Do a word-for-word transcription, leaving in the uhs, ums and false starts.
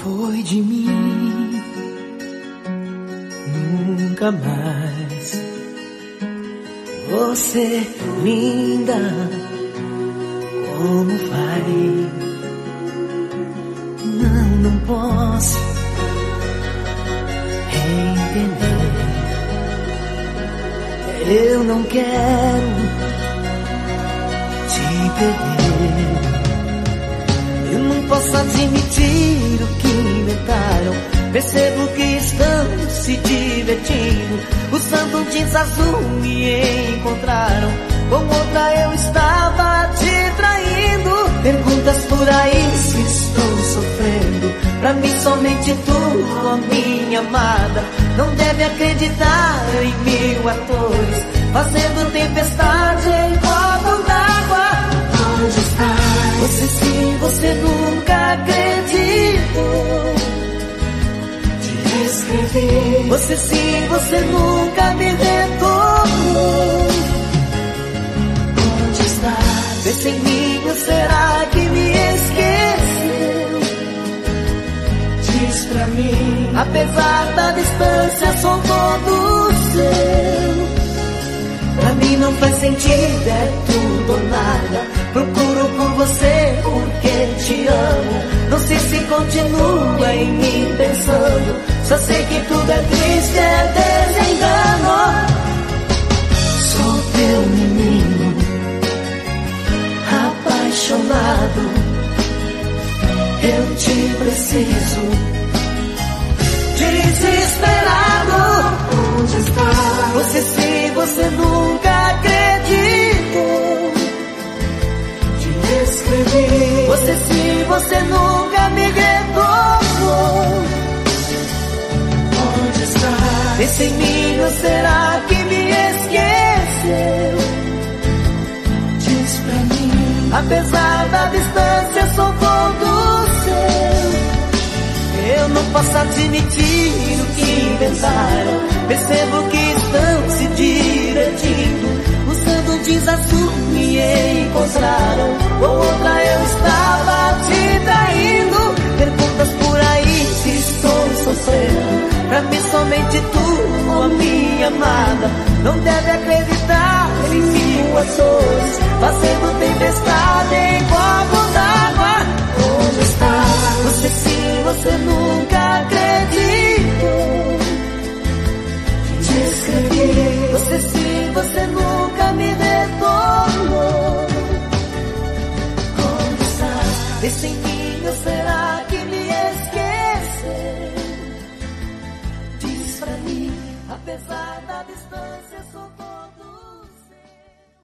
foi de mim, nunca mais. Você, linda, como vai? Não, não posso entender. Eu não quero te perder. Eu não posso admitir o que inventaram. Percebo que estão se divertindo. Usando jeans azul me encontraram. Com outra eu estava te traindo. Perguntas por aí se estou sofrendo. Pra mim somente tu, ó minha amada. Não deve acreditar em mil atores fazendo tempestade em copo d'água. Onde está? Você sim, você nunca acreditou. Te escrevi. Você sim, você nunca me retornou. Onde está? Pensa em mim, ou será que me esqueceu? Diz pra mim. Apesar da distância, sou todo seu. Pra mim não faz sentido, é tudo ou nada. Procuro por você porque te amo. Não sei se continua em mim pensando. Só sei que tudo é triste, é desengano. Sou teu menino, apaixonado. Eu te preciso, desesperado. Onde está? Você sim, você nunca acreditou. Te escrevi. Você sim, você nunca me retornou. Onde está? Pensa em mim, ou será que me esqueceu? Diz pra mim. Apesar da distância, sou todo seu. Eu não posso admitir o que inventaram. Percebo que estão se divertindo. Usando jeans azul me encontraram. Com outra eu estava te traindo. Perguntas por aí se estou sofrendo. Pra mim somente tu, ó minha amada. Não deve acreditar em mil ações fazendo tempestade em copo d'água. Onde está? Você sim, você nunca acreditou. Te escrevi. Você sim, você nunca me retornou. Onde está? Pensa em mim, ou será que me esqueceu? Diz pra mim, apesar da distância, sou